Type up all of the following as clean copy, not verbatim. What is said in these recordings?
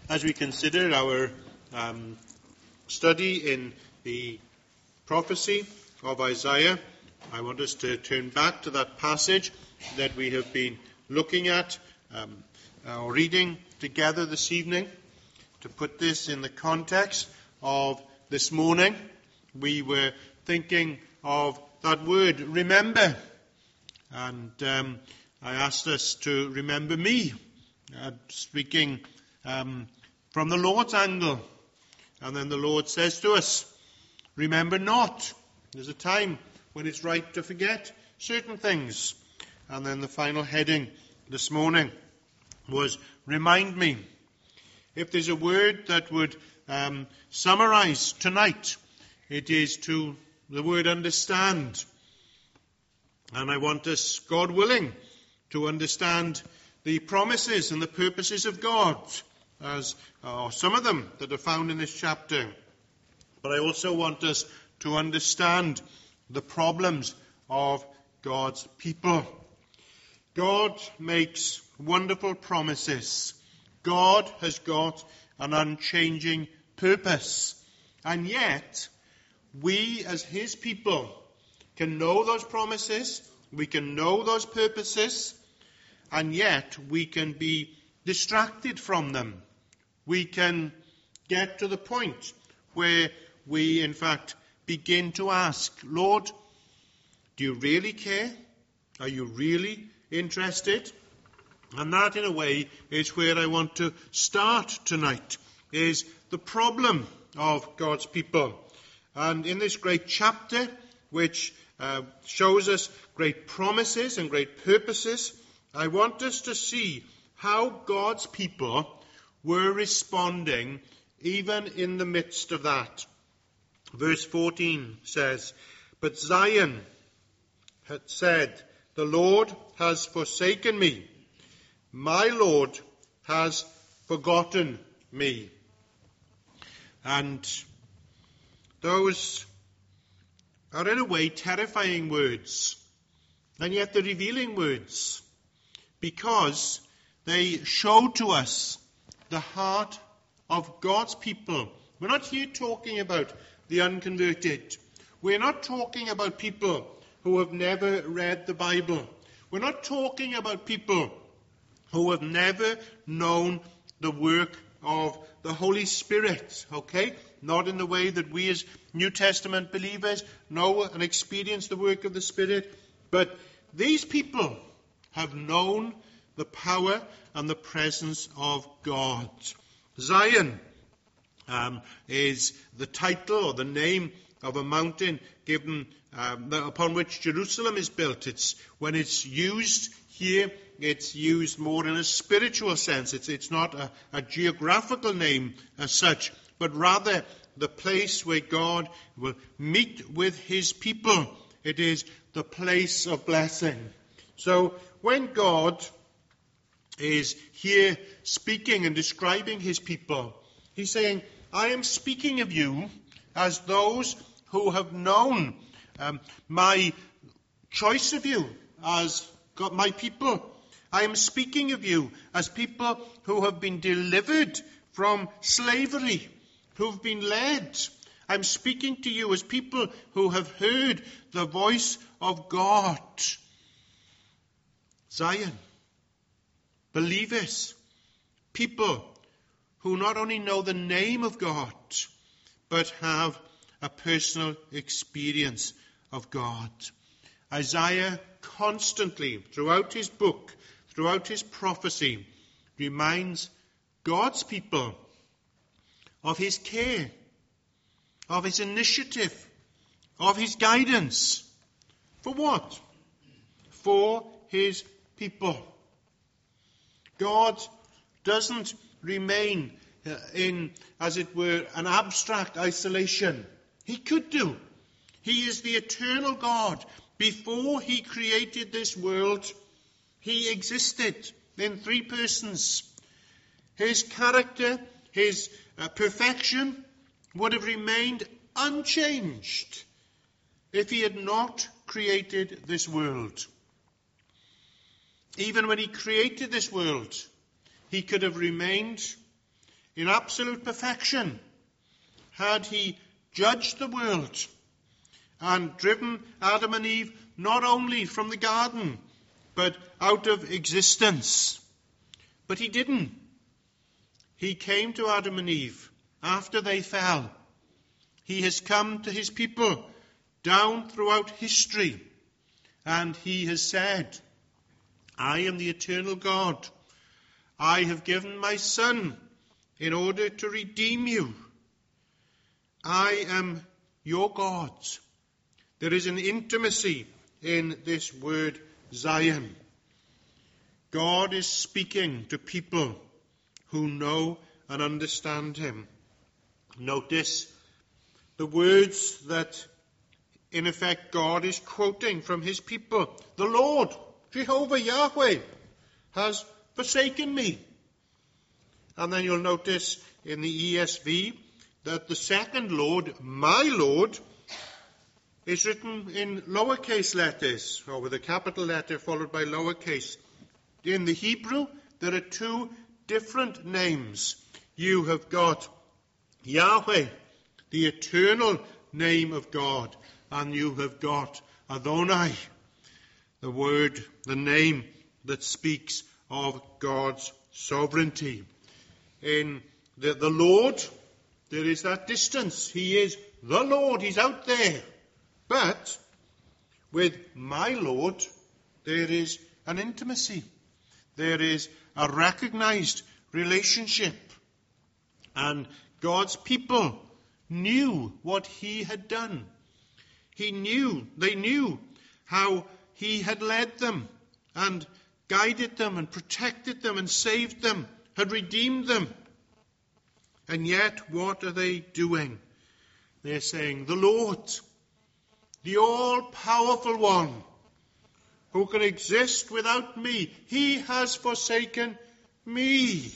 As we consider our study in the prophecy of Isaiah, I want us to turn back to that passage that we have been looking at or reading together this evening. To put this in the context of this morning, we were thinking of that word, remember. And I asked us to remember me, speaking from the Lord's angle. And then the Lord says to us, remember not. There's a time when it's right to forget certain things. And then the final heading this morning was remind me. If there's a word that would summarize tonight, it is the word understand. And I want us, God willing, to understand the promises and the purposes of God, as some of them that are found in this chapter. But I also want us to understand the problems of God's people. God makes wonderful promises. God has got an unchanging purpose. And yet, we as his people can know those promises, we can know those purposes, and yet we can be distracted from them. We can get to the point where we, in fact, begin to ask, Lord, do you really care? Are you really interested? And that, in a way, is where I want to start tonight, is the problem of God's people. And in this great chapter, which shows us great promises and great purposes, I want us to see how God's people were responding even in the midst of that. Verse 14 says, but Zion had said, the Lord has forsaken me. My Lord has forgotten me. And those are in a way terrifying words, and yet they're revealing words, because they show to us the heart of God's people. We're not here talking about the unconverted. We're not talking about people who have never read the Bible. We're not talking about people who have never known the work of the Holy Spirit, okay? Not in the way that we as New Testament believers know and experience the work of the Spirit, but these people have known the power and the presence of God. Zion is the title or the name of a mountain given upon which Jerusalem is built. When it's used here, it's used more in a spiritual sense. It's not a geographical name as such, but rather the place where God will meet with his people. It is the place of blessing. So when God is here speaking and describing his people, he's saying, I am speaking of you as those who have known my choice of you as God, my people. I am speaking of you as people who have been delivered from slavery, who've been led. I'm speaking to you as people who have heard the voice of God. Zion, believers, people who not only know the name of God, but have a personal experience of God. Isaiah constantly, throughout his book, throughout his prophecy, reminds God's people of his care, of his initiative, of his guidance. For what? For his people. God doesn't remain in, as it were, an abstract isolation. He could do. He is the eternal God. Before he created this world, he existed in three persons. His character, his perfection would have remained unchanged if he had not created this world. Even when he created this world, he could have remained in absolute perfection, had he judged the world and driven Adam and Eve not only from the garden, but out of existence. But he didn't. He came to Adam and Eve after they fell. He has come to his people down throughout history, and he has said, I am the eternal God. I have given my Son in order to redeem you. I am your God. There is an intimacy in this word Zion. God is speaking to people who know and understand him. Notice the words that, in effect, God is quoting from his people. The Lord, Jehovah Yahweh, has forsaken me. And then you'll notice in the ESV that the second Lord, my Lord, is written in lowercase letters, or with a capital letter followed by lowercase. In the Hebrew, there are two different names. You have got Yahweh, the eternal name of God, and you have got Adonai, the word, the name that speaks of God's sovereignty. In the Lord, there is that distance. He is the Lord. He's out there. But with my Lord, there is an intimacy. There is a recognized relationship. And God's people knew what he had done. They knew how he had led them and guided them and protected them and saved them, had redeemed them. And yet, what are they doing? They're saying, the Lord, the all-powerful one, who can exist without me, he has forsaken me.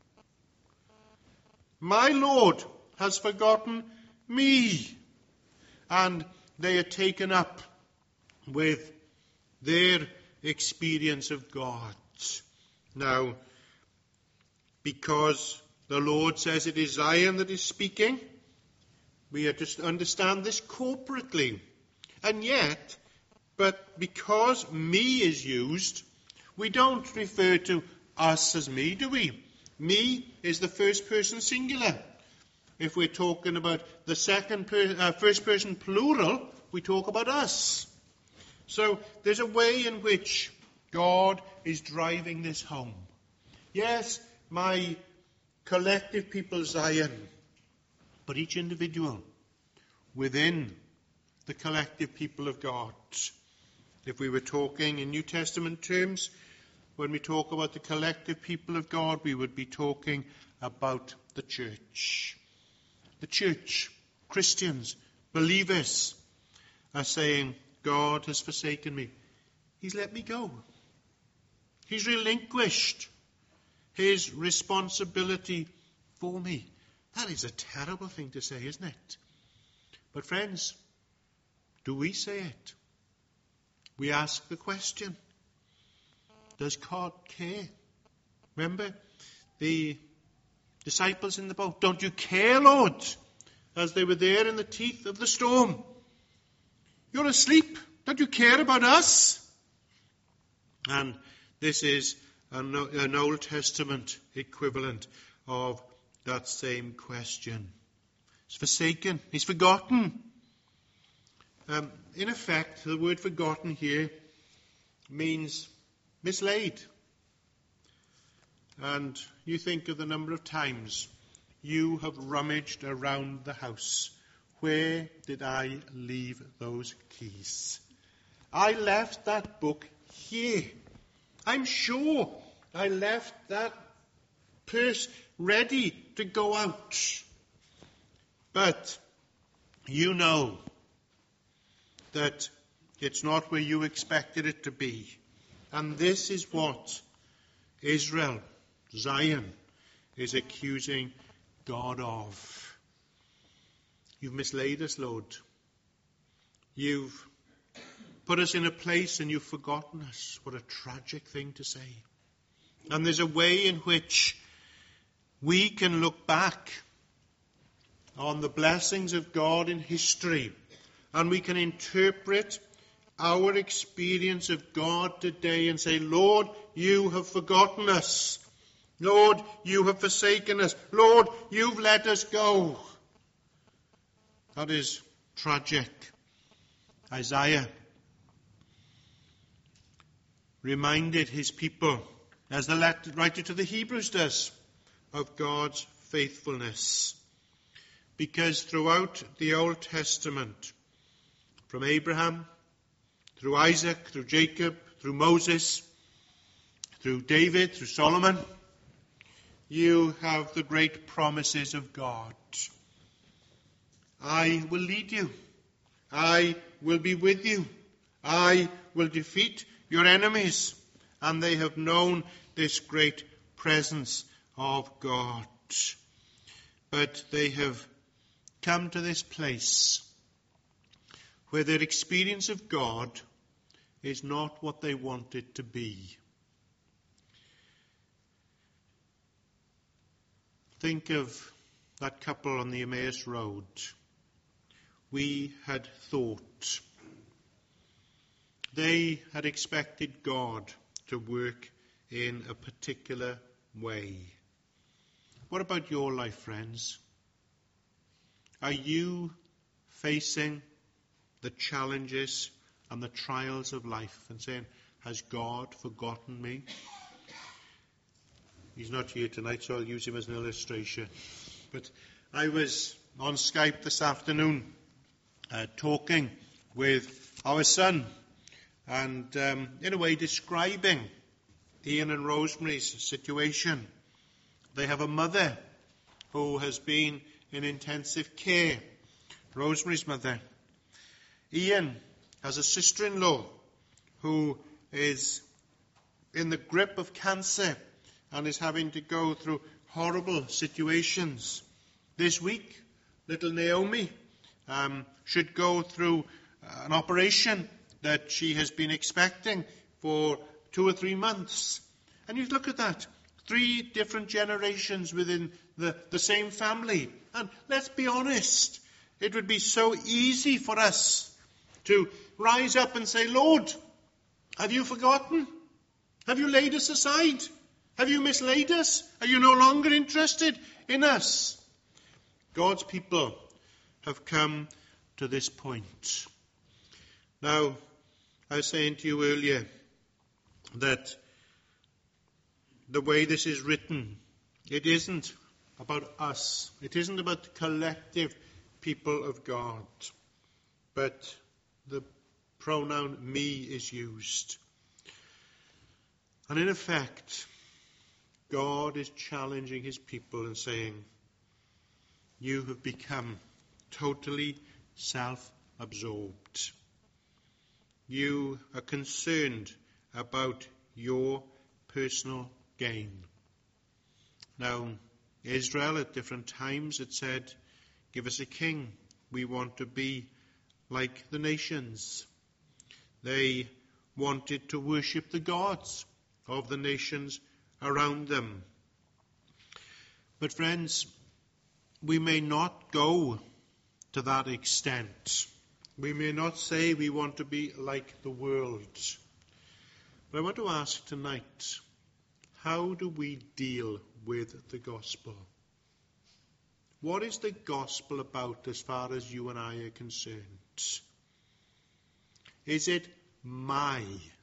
My Lord has forgotten me. And they are taken up with their experience of God. Now, because the Lord says it is Zion that is speaking, we are to understand this corporately. And yet, but because me is used, we don't refer to us as me, do we? Me is the first person singular. If we're talking about the first person plural, we talk about us. So there's a way in which God is driving this home. Yes, my collective people Zion, but each individual within the collective people of God. If we were talking in New Testament terms, when we talk about the collective people of God, we would be talking about the church. The church, Christians, believers, are saying, God has forsaken me. He's let me go. He's relinquished his responsibility for me. That is a terrible thing to say, isn't it? But friends, do we say it? We ask the question, does God care? Remember the disciples in the boat. Don't you care, Lord? As they were there in the teeth of the storm. You're asleep. Don't you care about us? And this is an Old Testament equivalent of that same question. He's forsaken. He's forgotten. In effect, the word forgotten here means mislaid. And you think of the number of times you have rummaged around the house. Where did I leave those keys? I left that book here. I'm sure I left that purse ready to go out. But you know that it's not where you expected it to be. And this is what Israel, Zion, is accusing God of. You've mislaid us, Lord. You've put us in a place and you've forgotten us. What a tragic thing to say. And there's a way in which we can look back on the blessings of God in history, and we can interpret our experience of God today and say, Lord, you have forgotten us. Lord, you have forsaken us. Lord, you've let us go. That is tragic. Isaiah reminded his people, as the writer to the Hebrews does, of God's faithfulness. Because throughout the Old Testament, from Abraham, through Isaac, through Jacob, through Moses, through David, through Solomon, you have the great promises of God. I will lead you. I will be with you. I will defeat your enemies. And they have known this great presence of God. But they have come to this place where their experience of God is not what they want it to be. Think of that couple on the Emmaus Road. We had thought they had expected God to work in a particular way. What about your life, friends? Are you facing the challenges and the trials of life and saying, has God forgotten me? He's not here tonight, so I'll use him as an illustration. But I was on Skype this afternoon talking with our son and in a way describing Ian and Rosemary's situation. They have a mother who has been in intensive care, Rosemary's mother. Ian has a sister-in-law who is in the grip of cancer and is having to go through horrible situations. This week, little Naomi should go through an operation that she has been expecting for 2 or 3 months. And you look at that, 3 different generations within the same family. And let's be honest, it would be so easy for us to rise up and say, Lord, have you forgotten? Have you laid us aside? Have you mislaid us? Are you no longer interested in us? God's people have come to this point. Now, I was saying to you earlier that the way this is written, it isn't about us. It isn't about the collective people of God. But the pronoun me is used. And in effect, God is challenging his people and saying, you have become totally self-absorbed. You are concerned about your personal gain. Now, Israel at different times had said, give us a king. We want to be like the nations. They wanted to worship the gods of the nations around them. But friends, we may not go to that extent. We may not say we want to be like the world. But I want to ask tonight, how do we deal with the gospel? What is the gospel about as far as you and I are concerned? Is it my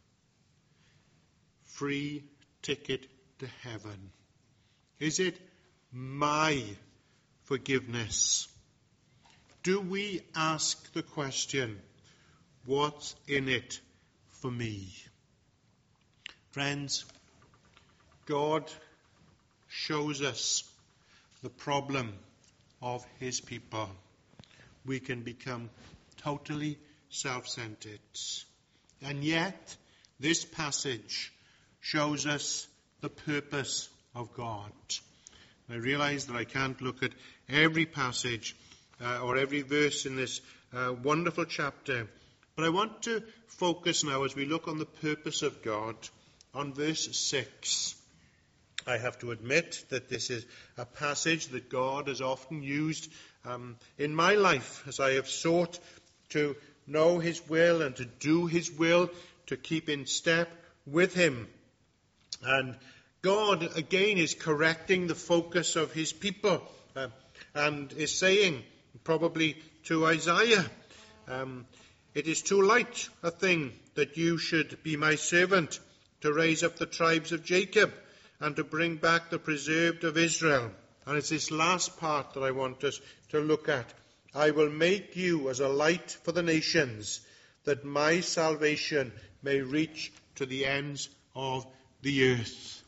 free ticket to heaven? Is it my forgiveness? Do we ask the question, what's in it for me? Friends, God shows us the problem of his people. We can become totally self-centered. And yet, this passage shows us the purpose of God. I realize that I can't look at every passage or every verse in this wonderful chapter, but I want to focus now as we look on the purpose of God on verse 6. I have to admit that this is a passage that God has often used in my life as I have sought to know his will and to do his will, to keep in step with him. And God, again, is correcting the focus of his people and is saying, probably to Isaiah, it is too light a thing that you should be my servant, to raise up the tribes of Jacob and to bring back the preserved of Israel. And it's this last part that I want us to look at. I will make you as a light for the nations, that my salvation may reach to the ends of the earth.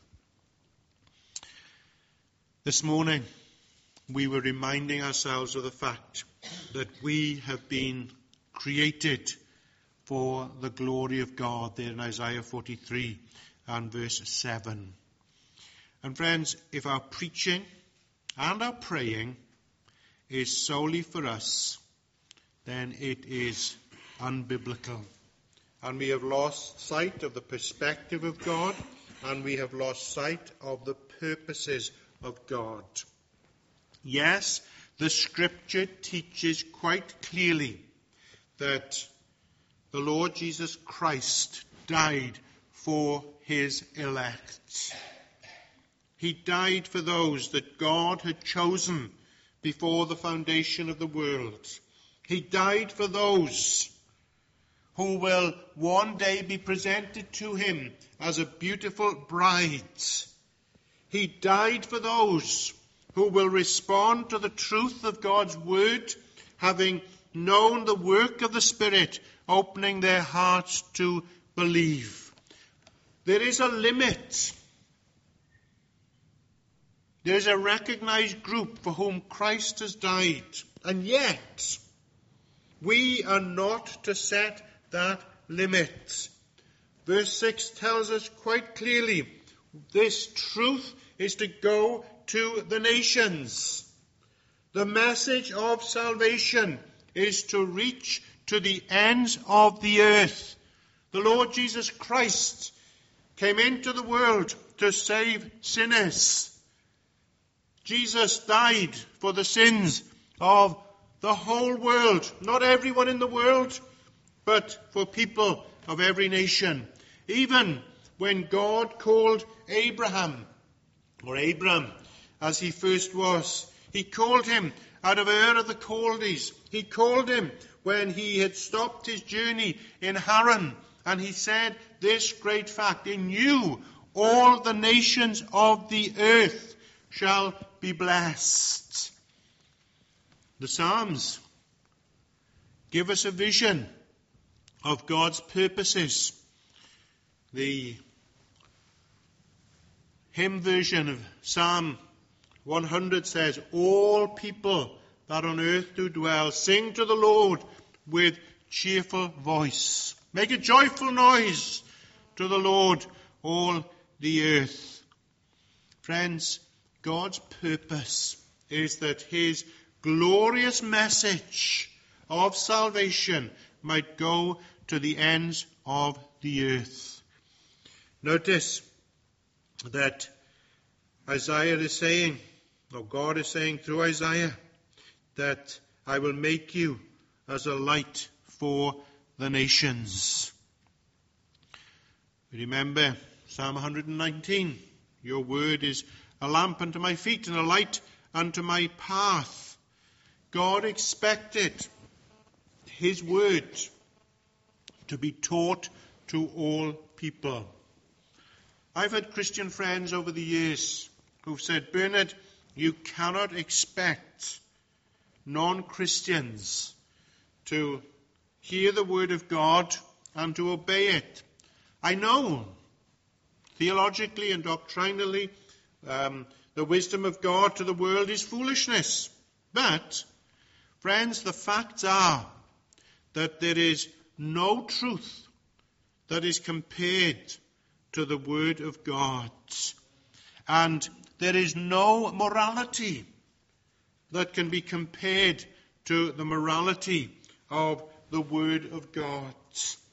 This morning, we were reminding ourselves of the fact that we have been created for the glory of God, there in Isaiah 43 and verse 7. And friends, if our preaching and our praying is solely for us, then it is unbiblical. And we have lost sight of the perspective of God, and we have lost sight of the purposes of God. Yes, the Scripture teaches quite clearly that the Lord Jesus Christ died for his elect. He died for those that God had chosen before the foundation of the world. He died for those who will one day be presented to him as a beautiful bride. He died for those who will respond to the truth of God's word, having known the work of the Spirit, opening their hearts to believe. There is a limit. There is a recognized group for whom Christ has died. And yet, we are not to set that limit. Verse 6 tells us quite clearly, this truth is to go to the nations. The message of salvation is to reach to the ends of the earth. The Lord Jesus Christ came into the world to save sinners. Jesus died for the sins of the whole world. Not everyone in the world, but for people of every nation. Even when God called Abraham, or Abram, as he first was, he called him out of Ur of the Chaldees. He called him when he had stopped his journey in Haran. And he said this great fact, in you all the nations of the earth shall be blessed. The Psalms give us a vision of God's purposes. The hymn version of Psalm 100 says, all people that on earth do dwell, sing to the Lord with cheerful voice. Make a joyful noise to the Lord, all the earth. Friends, God's purpose is that his glorious message of salvation might go to the ends of the earth. Notice that Isaiah is saying, or God is saying through Isaiah, that I will make you as a light for the nations. Remember Psalm 119, your word is a lamp unto my feet and a light unto my path. God expected his word to be taught to all people. I've had Christian friends over the years who've said, Bernard, you cannot expect non-Christians to hear the word of God and to obey it. I know, theologically and doctrinally, the wisdom of God to the world is foolishness. But, friends, the facts are that there is no truth that is compared to the word of God. And there is no morality that can be compared to the morality of the word of God.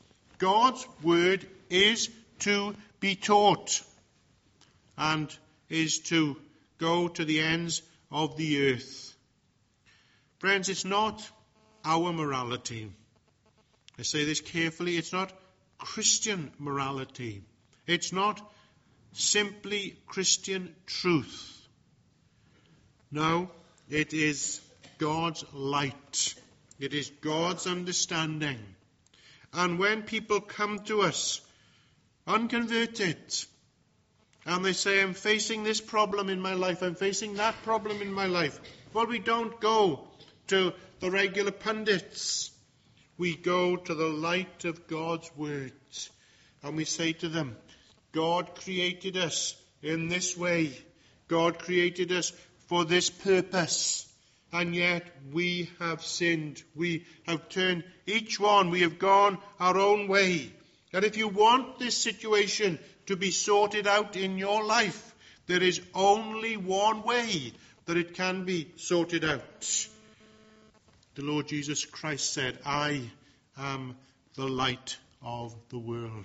God's word is to be taught. And is to go to the ends of the earth. Friends, it's not our morality. I say this carefully. It's not Christian morality. It's not simply Christian truth. No, it is God's light. It is God's understanding. And when people come to us unconverted, and they say, I'm facing this problem in my life, I'm facing that problem in my life, well, we don't go to the regular pundits. We go to the light of God's word, and we say to them, God created us in this way. God created us for this purpose. And yet we have sinned. We have turned each one. We have gone our own way. And if you want this situation to be sorted out in your life, there is only one way that it can be sorted out. The Lord Jesus Christ said, I am the light of the world.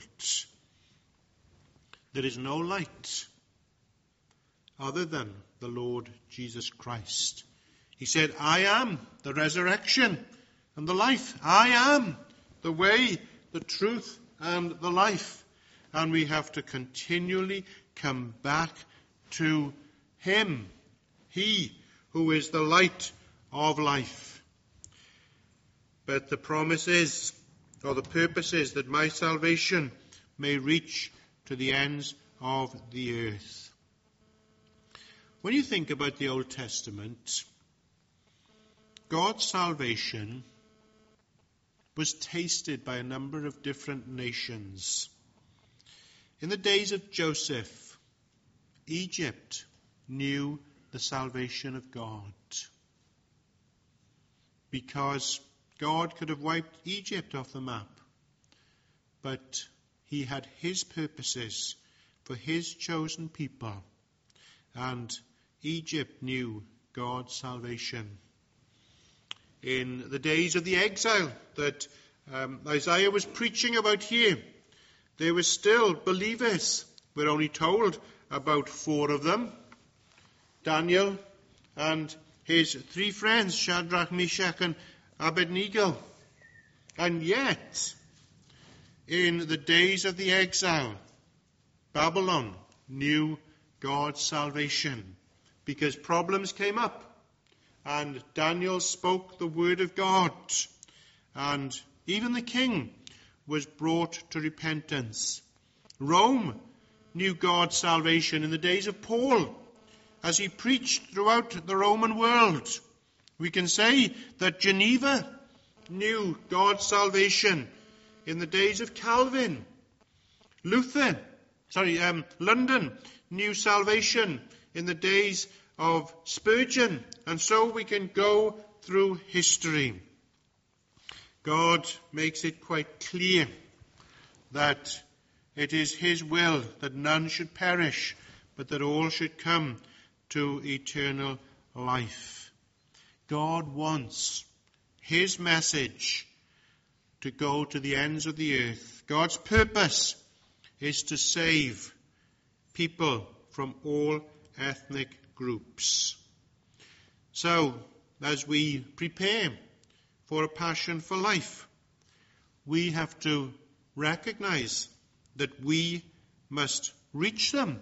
There is no light other than the Lord Jesus Christ. He said, I am the resurrection and the life. I am the way, the truth, and the life. And we have to continually come back to him. He who is the light of life. But the promise is, or the purpose is, that my salvation may reach to the ends of the earth. When you think about the Old Testament, God's salvation was tasted by a number of different nations. In the days of Joseph, Egypt knew the salvation of God, because God could have wiped Egypt off the map, but he had his purposes for his chosen people, and Egypt knew God's salvation. In the days of the exile that Isaiah was preaching about here, there were still believers. We're only told about 4 of them. Daniel and his 3 friends, Shadrach, Meshach, and Abednego. And yet, in the days of the exile, Babylon knew God's salvation, because problems came up. And Daniel spoke the word of God. And even the king was brought to repentance. Rome knew God's salvation in the days of Paul, as he preached throughout the Roman world. We can say that Geneva knew God's salvation in the days of Calvin. London knew salvation in the days of Spurgeon. And so we can go through history. God makes it quite clear that it is his will that none should perish, but that all should come to eternal life. God wants his message to go to the ends of the earth. God's purpose is to save people from all ethnic groups. So, as we prepare for a passion for life, we have to recognize that we must reach them.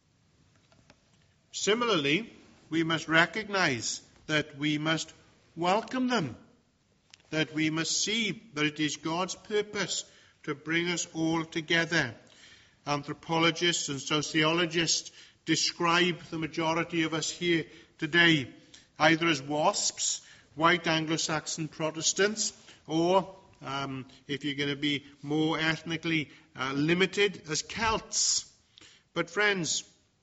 Similarly, we must recognize that we must welcome them, that we must see that it is God's purpose to bring us all together. Anthropologists and sociologists describe the majority of us here today either as WASPs, white Anglo-Saxon Protestants, or, if you're going to be more ethnically limited, as Celts. But friends,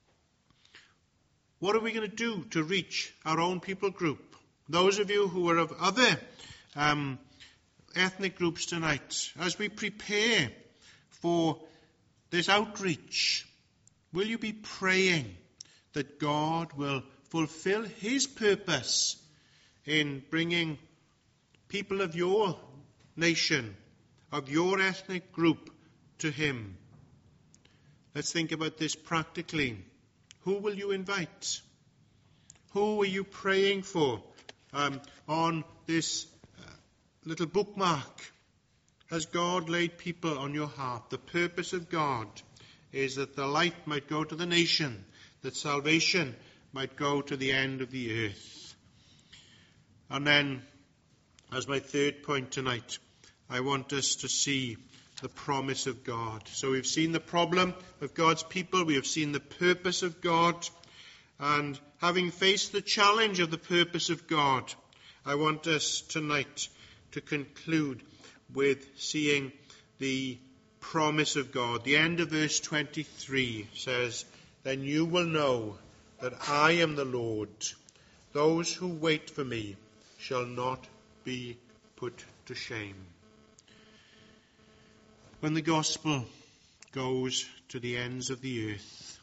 what are we going to do to reach our own people group? Those of you who are of other ethnic groups tonight, as we prepare for this outreach, will you be praying that God will fulfill his purpose in bringing people of your nation, of your ethnic group, to him? Let's think about this practically. Who will you invite? Who are you praying for on this little bookmark? Has God laid people on your heart? The purpose of God is that the light might go to the nation, that salvation might go to the end of the earth. And then, as my third point tonight, I want us to see the promise of God. So we've seen the problem of God's people, we have seen the purpose of God, and having faced the challenge of the purpose of God, I want us tonight to conclude with seeing the promise of God. The end of verse 23 says, "Then you will know that I am the Lord. Those who wait for me shall not be put to shame." When the gospel goes to the ends of the earth,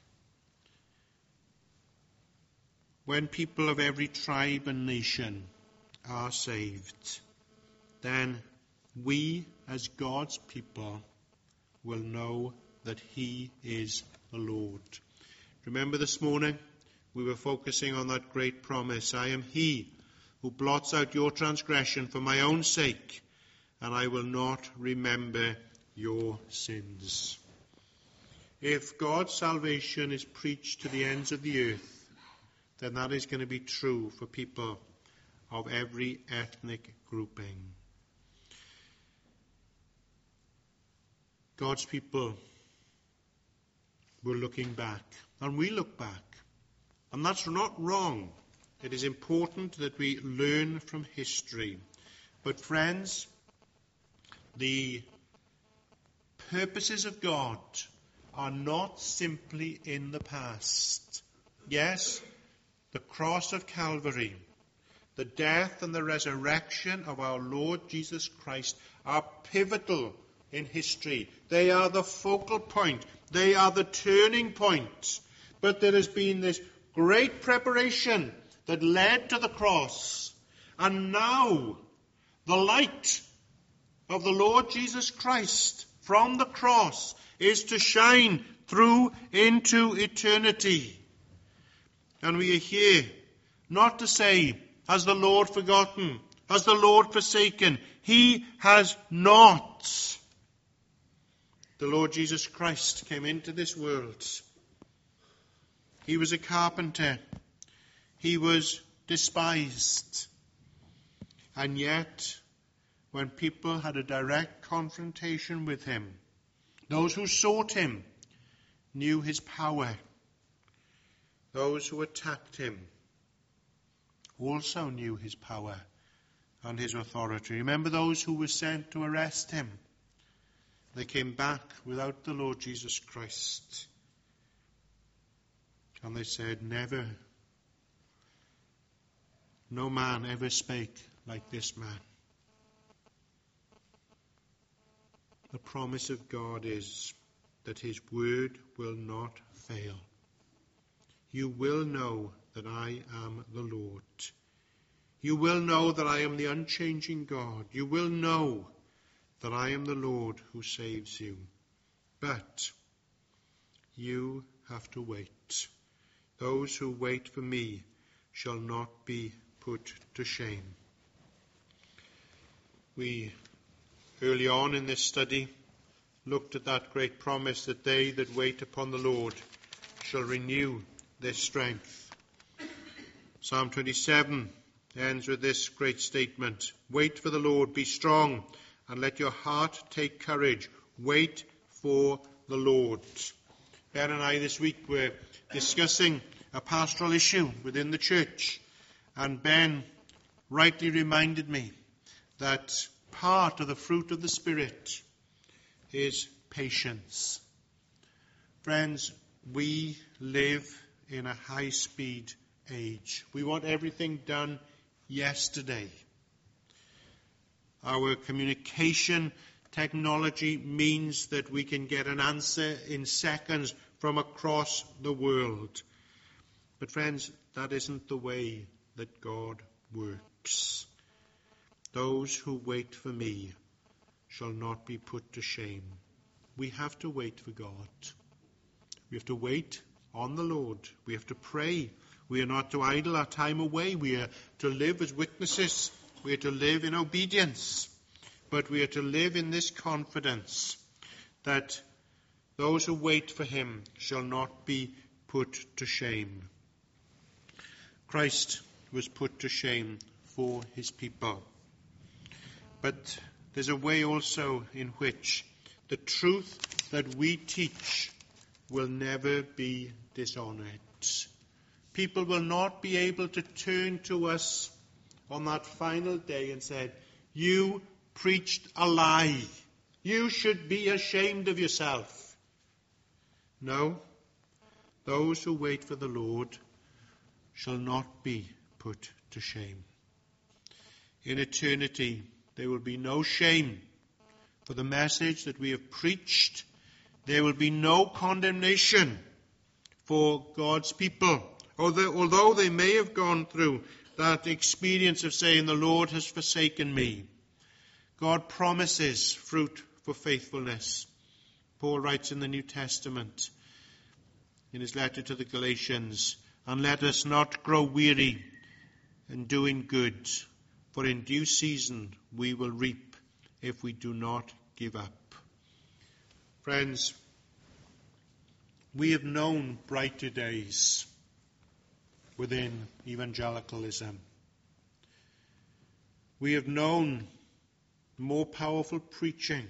when people of every tribe and nation are saved, then we as God's people will know that he is the Lord. Remember this morning we were focusing on that great promise. I am he who blots out your transgression for my own sake, and I will not remember your sins. If God's salvation is preached to the ends of the earth, then that is going to be true for people of every ethnic grouping. God's people were looking back, and we look back. And that's not wrong. It is important that we learn from history. But friends, the purposes of God are not simply in the past. Yes, the cross of Calvary, the death and the resurrection of our Lord Jesus Christ are pivotal in history. They are the focal point. They are the turning point. But there has been this great preparation that led to the cross. And now the light of the Lord Jesus Christ from the cross is to shine through into eternity. And we are here not to say, has the Lord forgotten? Has the Lord forsaken? He has not. The Lord Jesus Christ came into this world. He was a carpenter. He was despised. And yet, when people had a direct confrontation with him, those who sought him knew his power. Those who attacked him also knew his power and his authority. Remember those who were sent to arrest him? They came back without the Lord Jesus Christ. And they said, never, no man ever spake like this man. The promise of God is that his word will not fail. You will know that I am the Lord. You will know that I am the unchanging God. You will know that I am the Lord who saves you. But you have to wait. Those who wait for me shall not be put to shame. We, early on in this study, looked at that great promise that they that wait upon the Lord shall renew their strength. Psalm 27 ends with this great statement. Wait for the Lord, be strong, and let your heart take courage. Wait for the Lord. Ben and I this week were discussing a pastoral issue within the church, and Ben rightly reminded me that part of the fruit of the Spirit is patience. Friends, we live in a high-speed age. We want everything done yesterday. Our communication technology means that we can get an answer in seconds from across the world. But friends, that isn't the way that God works. Those who wait for me shall not be put to shame. We have to wait for God. We have to wait on the Lord. We have to pray. We are not to idle our time away. We are to live as witnesses. We are to live in obedience. But we are to live in this confidence that those who wait for him shall not be put to shame. Christ was put to shame for his people. But there's a way also in which the truth that we teach will never be dishonored. People will not be able to turn to us on that final day and say, "You preached a lie. You should be ashamed of yourself." No, those who wait for the Lord shall not be put to shame. In eternity, there will be no shame for the message that we have preached. There will be no condemnation for God's people. Although they may have gone through that experience of saying, "The Lord has forsaken me," God promises fruit for faithfulness. Paul writes in the New Testament, in his letter to the Galatians, "And let us not grow weary in doing good, for in due season we will reap if we do not give up." Friends, we have known brighter days within evangelicalism. We have known more powerful preaching.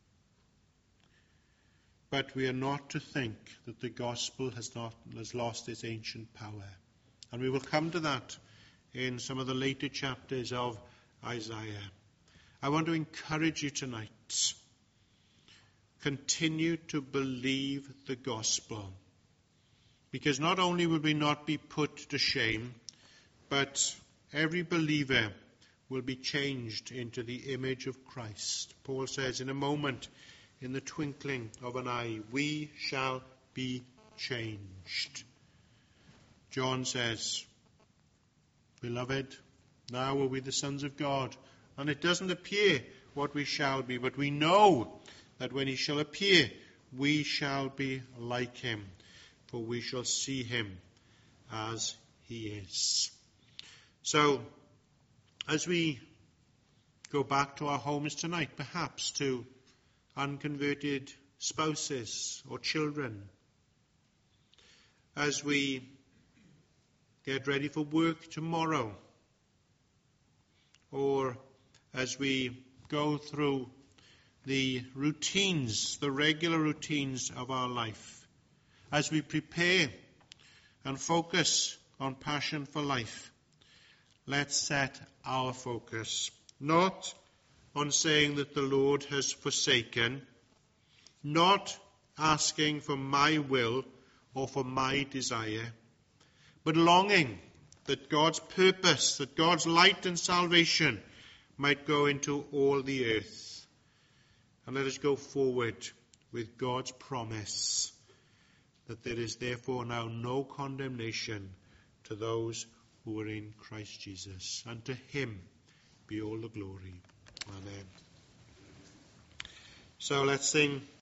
But we are not to think that the gospel has lost its ancient power. And we will come to that in some of the later chapters of Isaiah. I want to encourage you tonight. Continue to believe the gospel. Because not only will we not be put to shame, but every believer will be changed into the image of Christ. Paul says, in a moment, in the twinkling of an eye, we shall be changed. John says, "Beloved, now are we the sons of God." And it doesn't appear what we shall be, but we know that when he shall appear, we shall be like him, for we shall see him as he is. So, as we go back to our homes tonight, perhaps to unconverted spouses or children, as we get ready for work tomorrow, or as we go through the routines, the regular routines of our life, as we prepare and focus on Passion for Life, let's set our focus not on saying that the Lord has forsaken, not asking for my will or for my desire, but longing that God's purpose, that God's light and salvation might go into all the earth. And let us go forward with God's promise that there is therefore now no condemnation to those who are in Christ Jesus. And to him be all the glory. Amen. So let's sing